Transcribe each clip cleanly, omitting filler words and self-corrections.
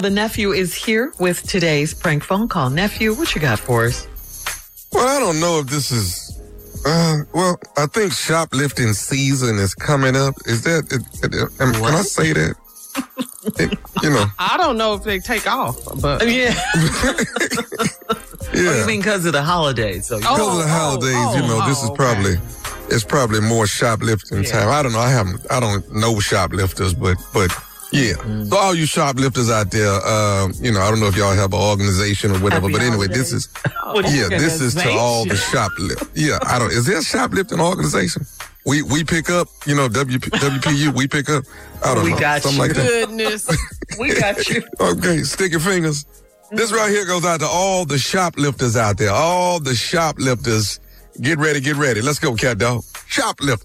The nephew is here with today's prank phone call. Nephew, what you got for us? Well, I don't know if this is, I think shoplifting season is coming up. Is that, can I say that? I don't know if they take off, but. Yeah. Yeah. Oh, you mean because of the holidays? So Because of the holidays, this is probably, it's probably more shoplifting time. I don't know. I don't know shoplifters, but yeah. So all you shoplifters out there, I don't know if y'all have an organization or whatever, Happy but anyway, holidays. this is to all the shoplifters. Yeah, is there a shoplifting organization? We pick up, WPU, we pick up. I don't know. Got something you. like that. Goodness. We got you. Okay, stick your fingers. This right here goes out to all the shoplifters out there. All the shoplifters. Get ready. Let's go, cat dog. Shoplift.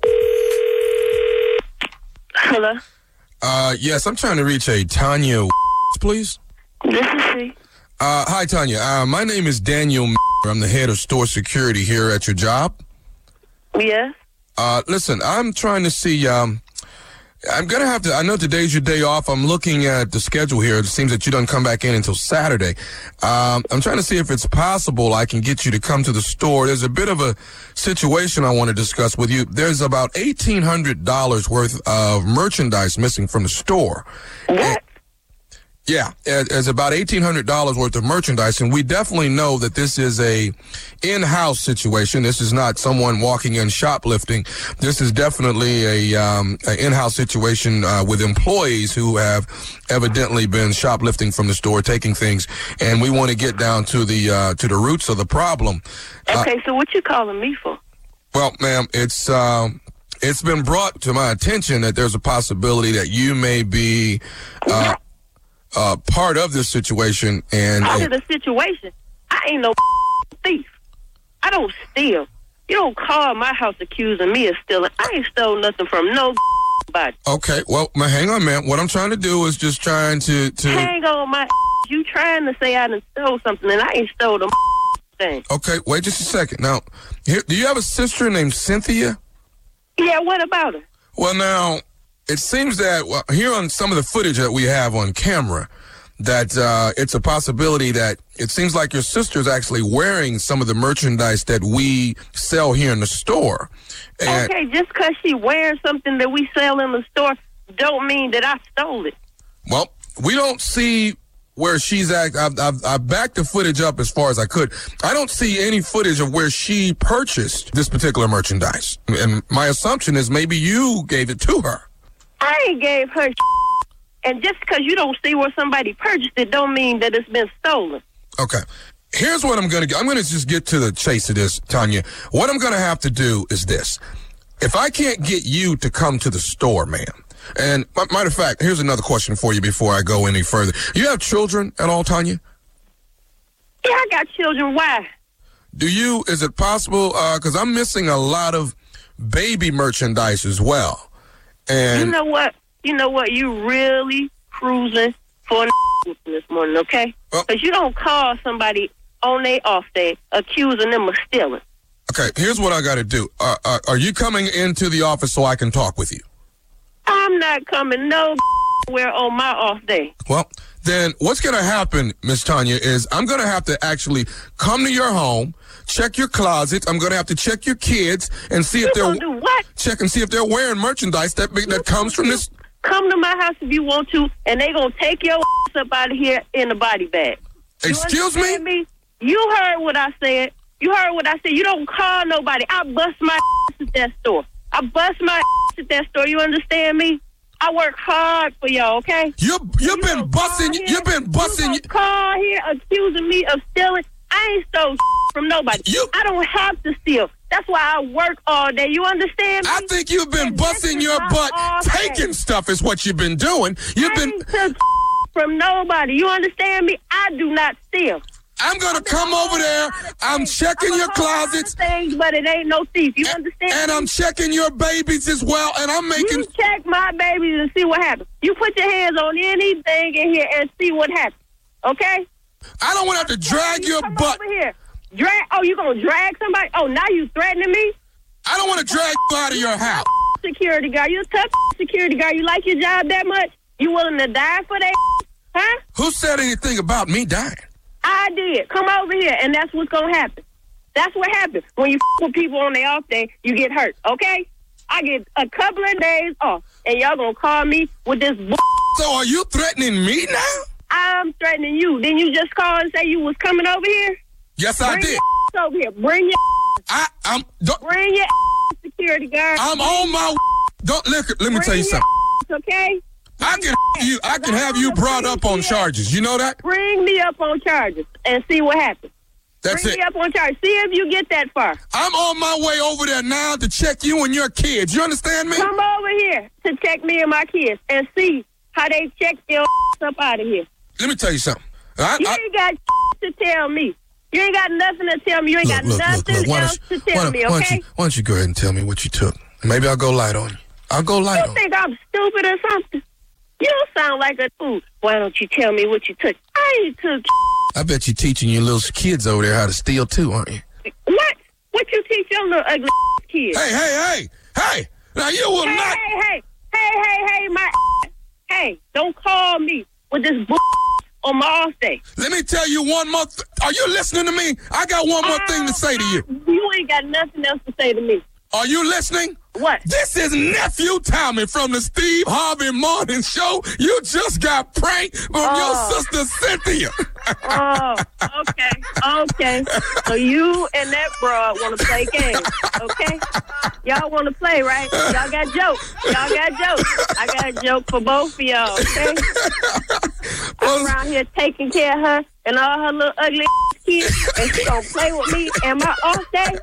Hello? Yes, I'm trying to reach a Tanya, please. This is she. Hi, Tanya. My name is Daniel. I'm the head of store security here at your job. Yes? Listen, I'm trying to see, I'm going to have to, I know today's your day off. I'm looking at the schedule here. It seems that you don't come back in until Saturday. I'm trying to see if it's possible I can get you to come to the store. There's a bit of a situation I want to discuss with you. There's about $1,800 worth of merchandise missing from the store. What? Yeah, it's about $1,800 worth of merchandise, and we definitely know that this is a in-house situation. This is not someone walking in shoplifting. This is definitely a in-house situation with employees who have evidently been shoplifting from the store, taking things, and we want to get down to the roots of the problem. Okay, so what you calling me for? Well, ma'am, it's been brought to my attention that there's a possibility that you may be part of this situation. And Part of the situation? I ain't no thief. I don't steal. You don't call my house accusing me of stealing. I ain't stole nothing from nobody. Okay, well, hang on, man. What I'm trying to do is just trying to... Hang on, my... You trying to say I done stole something, and I ain't stole the thing. Okay, wait just a second. Now, here, do you have a sister named Cynthia? Yeah, what about her? Well, now, it seems that here on some of the footage that we have on camera, that it's a possibility that it seems like your sister's actually wearing some of the merchandise that we sell here in the store. And okay, just because she wearing something that we sell in the store don't mean that I stole it. Well, we don't see where she's at. I backed the footage up as far as I could. I don't see any footage of where she purchased this particular merchandise. And my assumption is maybe you gave it to her. I ain't gave her and just because you don't see where somebody purchased it don't mean that it's been stolen. Okay. Here's what I'm going to just get to the chase of this, Tanya. What I'm going to have to do is this. If I can't get you to come to the store, ma'am, and matter of fact, here's another question for you before I go any further. You have children at all, Tanya? Yeah, I got children. Why? Is it possible, because I'm missing a lot of baby merchandise as well. And you know what? You really cruising for this morning, okay? Because you don't call somebody on their off day accusing them of stealing. Okay, here's what I got to do. Are you coming into the office so I can talk with you? I'm not coming nowhere on my off day. Well, then what's going to happen, Miss Tanya, is I'm going to have to actually come to your home, check your closet. I'm going to have to check your kids and see if they're do what? Check and see if they're wearing merchandise that comes from this. Come to my house if you want to, and they gonna take your ass up out of here in a body bag. Excuse me? You heard what I said. You don't call nobody. I bust my ass at that store. You understand me? I work hard for y'all, okay? You've been busting. You call here accusing me of stealing. I ain't stole from nobody. I don't have to steal. That's why I work all day. You understand me? I think you've been busting your butt. Taking stuff is what you've been doing. I ain't took from nobody. You understand me? I do not steal. I'm going to come over there. I'm checking your closets. Things, but it ain't no thief. You understand? And I'm checking your babies as well. And I'm making... You check my babies and see what happens. You put your hands on anything in here and see what happens. Okay? I don't want to have to drag your butt. Over here. You going to drag somebody? Oh, now you threatening me? I don't want to drag you out of your house. Security guard. You a tough security guard. You like your job that much? You willing to die for that? Huh? Who said anything about me dying? I did. Come over here, and that's what's going to happen. That's what happens. When you with people on their off day, you get hurt, okay? I get a couple of days off, and y'all going to call me with this So are you threatening me now? I'm threatening you. Didn't you just call and say you was coming over here? Yes, I did. Bring over here. Bring your Bring your security guard. I'm on my let me tell you something. Okay? I can have you brought up on charges. You know that? Bring me up on charges and see what happens. That's Bring me up on charges. See if you get that far. I'm on my way over there now to check you and your kids. You understand me? Come over here to check me and my kids and see how they check your up out of here. Let me tell you something. You ain't got to tell me. You ain't got nothing to tell me. You ain't got nothing else to tell me, okay? Why don't you go ahead and tell me what you took? Maybe I'll go light on you. I'll go light on you. You think I'm stupid or something? You don't sound like a fool. Why don't you tell me what you took? I ain't took. I bet you're teaching your little kids over there how to steal too, aren't you? What? What you teach your little ugly kids? Hey! Now you will not. Hey! Don't call me with this on my off day. Let me tell you one more. Are you listening to me? I got one more thing to say to you. You ain't got nothing else to say to me. Are you listening? What? This is Nephew Tommy from the Steve Harvey Morning Show. You just got pranked from your sister Cynthia. Okay. So you and that broad want to play games, okay? Y'all want to play, right? Y'all got jokes. I got a joke for both of y'all, okay? I'm around here taking care of her and all her little ugly kids, and she gonna play with me and my off day?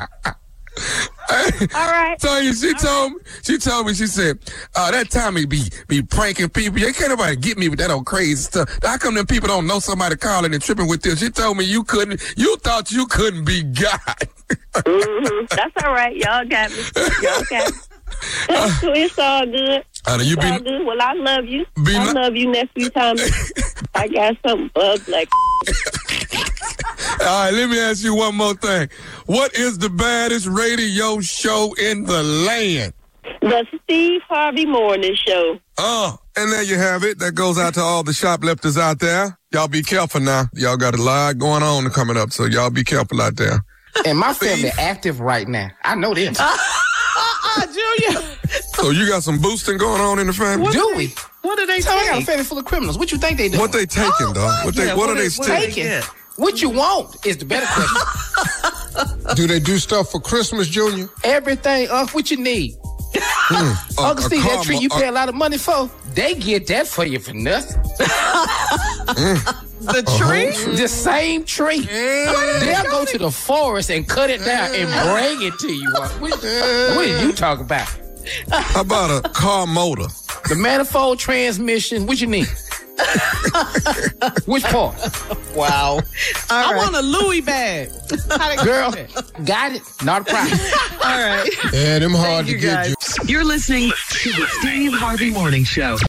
All right. Tanya, she told me, she said, that Tommy be pranking people. You can't nobody get me with that old crazy stuff. How come them people don't know somebody calling and tripping with this? She told me you thought you couldn't be God. Mm-hmm. That's all right. Y'all got me. It's all good. All good. Well, I love you. I love you, Nephew Tommy. I got something bugged like. All right, let me ask you one more thing. What is the baddest radio show in the land? The Steve Harvey Morning Show. And there you have it. That goes out to all the shoplifters out there. Y'all be careful now. Y'all got a lot going on coming up, so y'all be careful out there. And my family active right now. I know this. Junior. So you got some boosting going on in the family? Do we? What are they taking? I got a taking? family full of criminals. What you think they do? What they taking, dog? What are they taking? What you want is the better question. Do they do stuff for Christmas, Junior? Everything, what you need. Uncle Steve, that tree you pay a lot of money for, they get that for you for nothing. The tree? The same tree. They'll go to the forest and cut it down and bring it to you. What are you talking about? How about a car motor? The manifold transmission, what you need? Which part? Wow. I want a Louis bag. Girl, got it. Not a problem. All right. Yeah, them hard to get. You're listening to the Steve Harvey Morning Show.